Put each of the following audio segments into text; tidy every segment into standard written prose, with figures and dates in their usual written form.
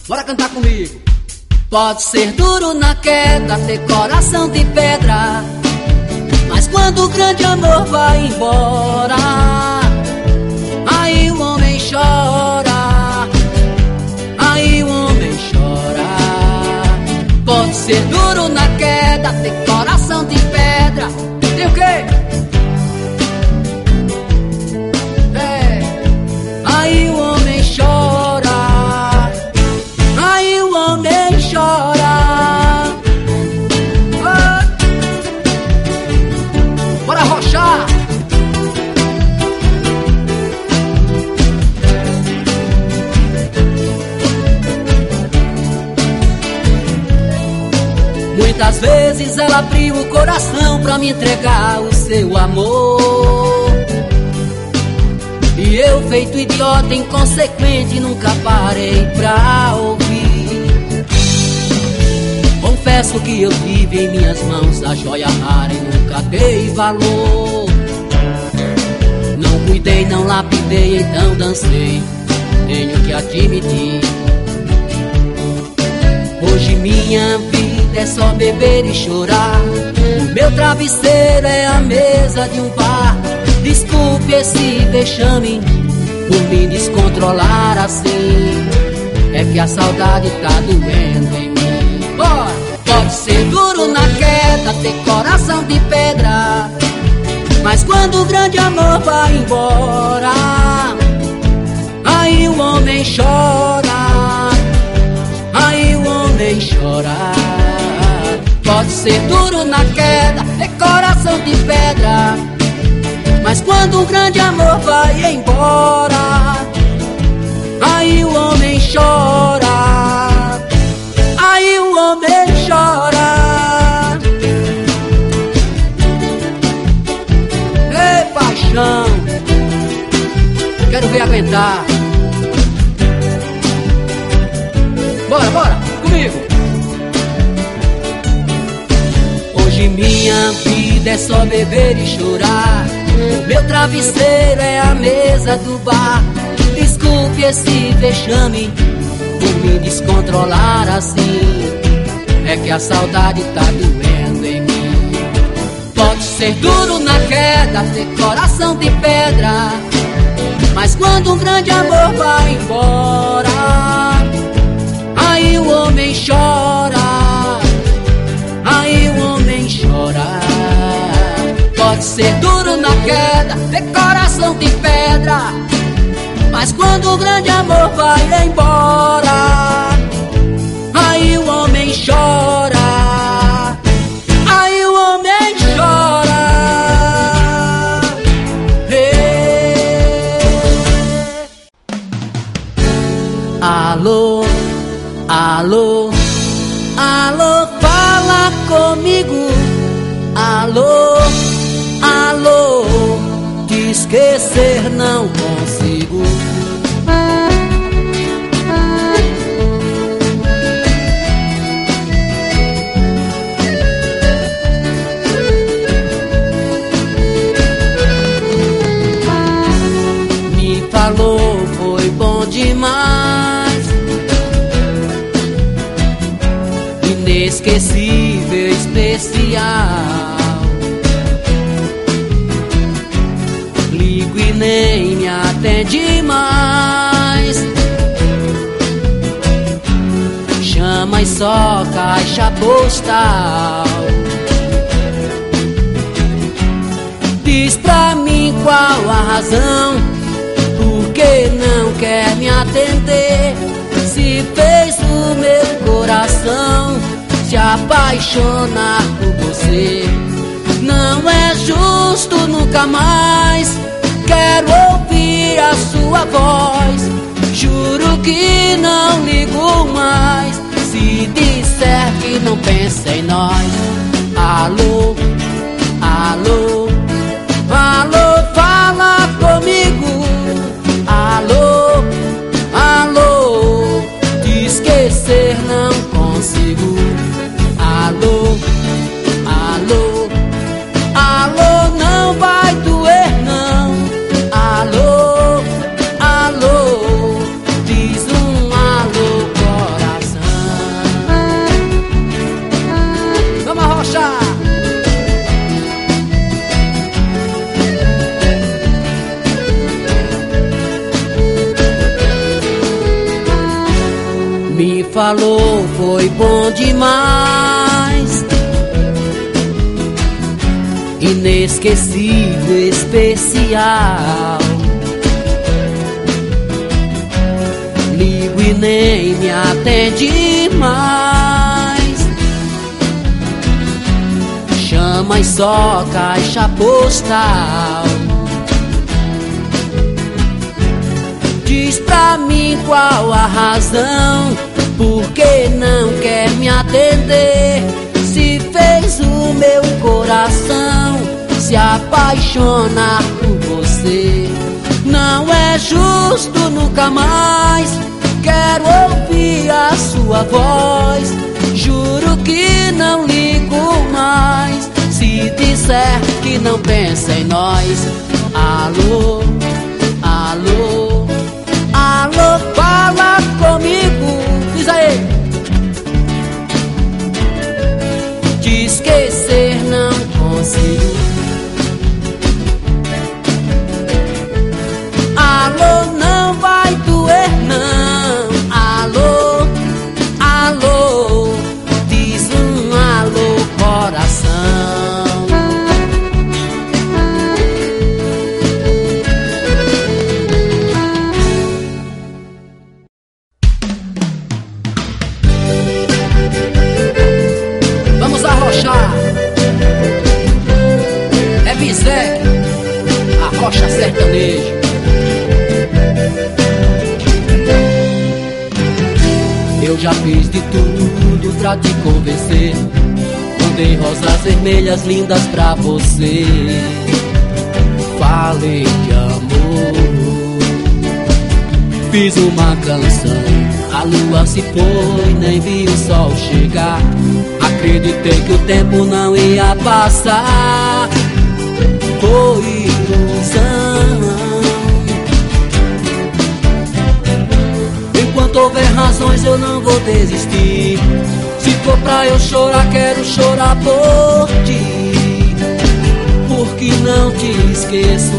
Bora cantar comigo. Pode ser duro na queda, ter coração de pedra, mas quando o grande amor vai embora, aí o homem chora, aí o homem chora. Pode ser duro na queda, ter coração de pedra. Tem o quê? Aí o homem chora, aí o homem chora. Bora arrochar. Muitas vezes ela abriu o coração pra me entregar o seu amor, e eu, feito idiota, inconsequente, nunca parei pra ouvir. Confesso que eu tive em minhas mãos a joia rara e nunca dei valor. Não cuidei, não lapidei, então dancei, tenho que admitir. Hoje minha vida é só beber e chorar. O meu travesseiro é a mesa de um bar. Desculpe esse vexame por me descontrolar assim, é que a saudade tá doendo em mim. Bora! Pode ser duro na queda, ter coração de pedra, mas quando o grande amor vai embora, aí o homem chora, aí o homem chora. Pode ser duro na queda, ter coração de pedra, mas quando o grande amor vai embora, aí o homem chora, aí o homem chora. Ei, paixão, quero ver aguentar. Bora, bora, comigo. Hoje minha vida é só beber e chorar. O meu travesseiro é a mesa do bar. Desculpe esse vexame por me descontrolar assim, é que a saudade tá doendo em mim. Pode ser duro na queda, ter coração de pedra, mas quando um grande amor vai embora, aí o homem chora, aí o homem chora. Pode ser duro na queda, ter coração de pedra, mas quando o grande amor vai embora, aí o homem chora, aí o homem chora. Alô, alô, alô, fala comigo. Alô, alô, te esquecer não consigo. Me falou, foi bom demais, inesquecível, especial. Ligo e nem me atende mais, chama e só caixa postal. Diz pra mim qual a razão, por que não quer me atender, se fez o meu coração se apaixonar por você. Não é justo, nunca mais quero ouvir a sua voz. Juro que não ligo mais se disser que não pensa em nós. Alô, alô, alô, fala comigo. Alô, alô, te esquecer não consigo. Alô, alô, alô, não vai doer não. Alô, alô, diz um alô, coração. me falou foi bom demais, inesquecível, especial. Ligo e nem me atende mais, chama e só caixa postal. Diz pra mim qual a razão, por que não quer me atender? Se fez o meu coração se apaixonar por você. Não é justo nunca mais, quero ouvir a sua voz. Juro que não ligo mais, se disser que não pensa em nós. Alô, alô, alô, fala comigo, diz aí. Te esquecer não consigo. Alô, não vai doer não. Alô, alô, diz um alô, coração. Vamos arrochar. É Bizek, a rocha sertanejo. Eu já fiz de tudo pra te convencer, mandei rosas vermelhas lindas pra você. Falei de amor, fiz uma canção. A lua se foi, nem vi o sol chegar. Acreditei que o tempo não ia passar. Foi ilusão. Enquanto houver razões eu não vou desistir. Se for pra eu chorar, quero chorar por ti, porque não te esqueço.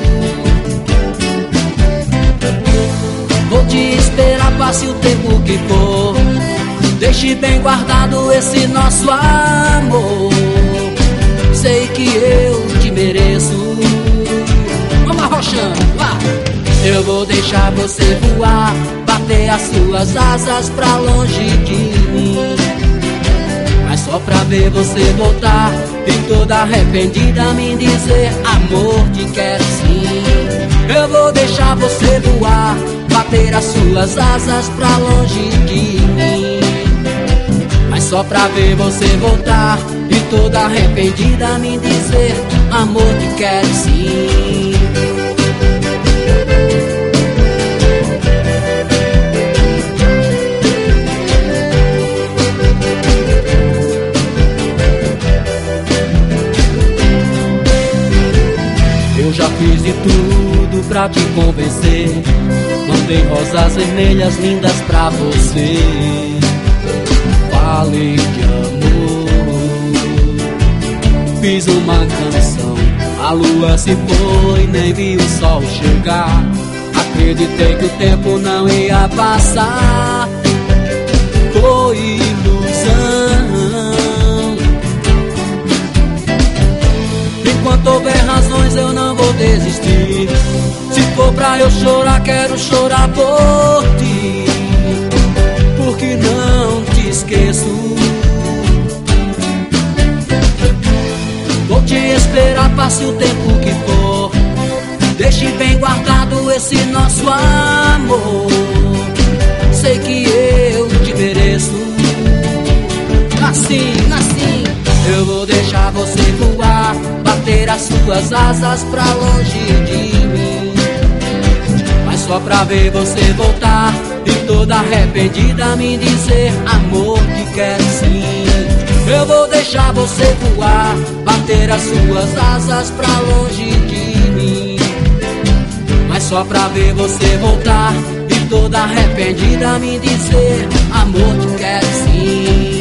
Vou te esperar, passe o tempo que for. Deixe bem guardado esse nosso amor. Sei que eu te mereço. Vamos arrochando, vá! Eu vou deixar você voar, bater as suas asas pra longe de mim, mas só pra ver você voltar e toda arrependida me dizer: amor, te quero sim. Eu vou deixar você voar, bater as suas asas pra longe de mim, mas só pra ver você voltar e toda arrependida me dizer: amor, te quero sim. Eu já fiz de tudo pra te convencer, mandei rosas vermelhas lindas pra você. Falei de amor, fiz uma canção. A lua se foi, nem vi o sol chegar. Acreditei que o tempo não ia passar. Foi ilusão. Enquanto houver razões eu não vou desistir. Se for pra eu chorar, quero chorar por ti, porque não te esqueço. Vou te esperar, passe o tempo que for. Deixe bem guardado esse nosso amor. Sei que eu te mereço. Assim, assim. Eu vou deixar você voar, bater as suas asas pra longe de mim, mas só pra ver você voltar e toda arrependida me dizer: amor, te quero sim. Eu vou deixar você voar, bater as suas asas pra longe de mim, mas só pra ver você voltar e toda arrependida me dizer: amor, te quero sim.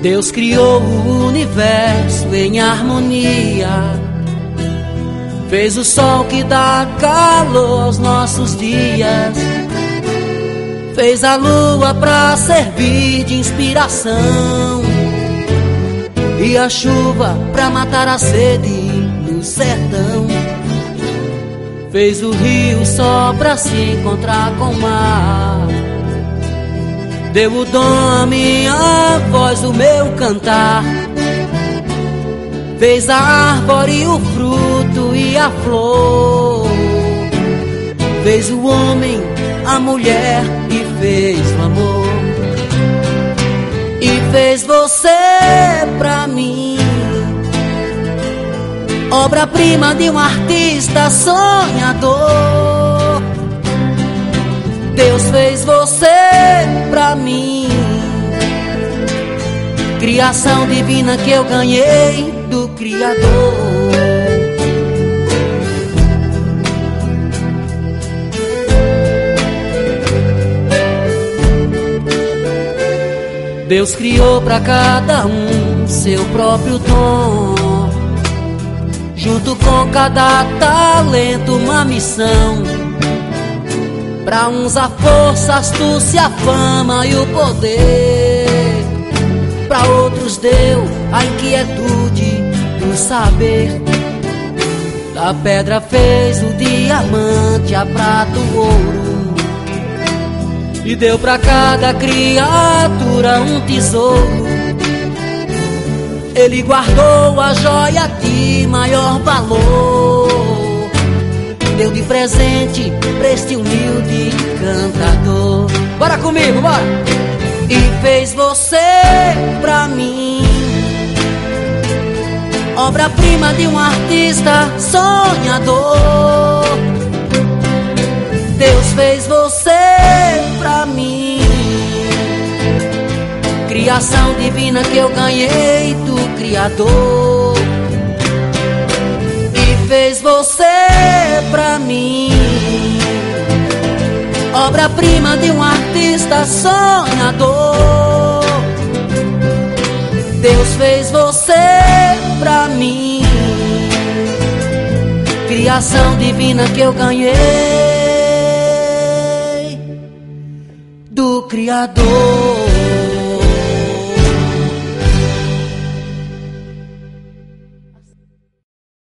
Deus criou o universo em harmonia, fez o sol que dá calor aos nossos dias, fez a lua pra servir de inspiração e a chuva pra matar a sede no sertão. Fez o rio só pra se encontrar com o mar, deu o dom à minha voz, o meu cantar. Fez a árvore, o fruto e a flor, fez o homem, a mulher e fez o amor. E fez você pra mim, obra-prima de um artista sonhador. Deus fez você pra mim, criação divina que eu ganhei do Criador. Deus criou pra cada um seu próprio dom, junto com cada talento uma missão. Pra uns a força, a astúcia, a fama e o poder, pra outros deu a inquietude do saber. Da pedra fez o diamante, a prata, o ouro, e deu pra cada criatura um tesouro. Ele guardou a joia de maior valor, deu de presente pra este humilde cantador. Bora comigo, bora! E fez você pra mim, obra-prima de um artista sonhador. Deus fez você pra mim, criação divina que eu ganhei do Criador. E fez você pra mim, obra-prima de um artista sonhador. Deus fez você pra mim, criação divina que eu ganhei do Criador.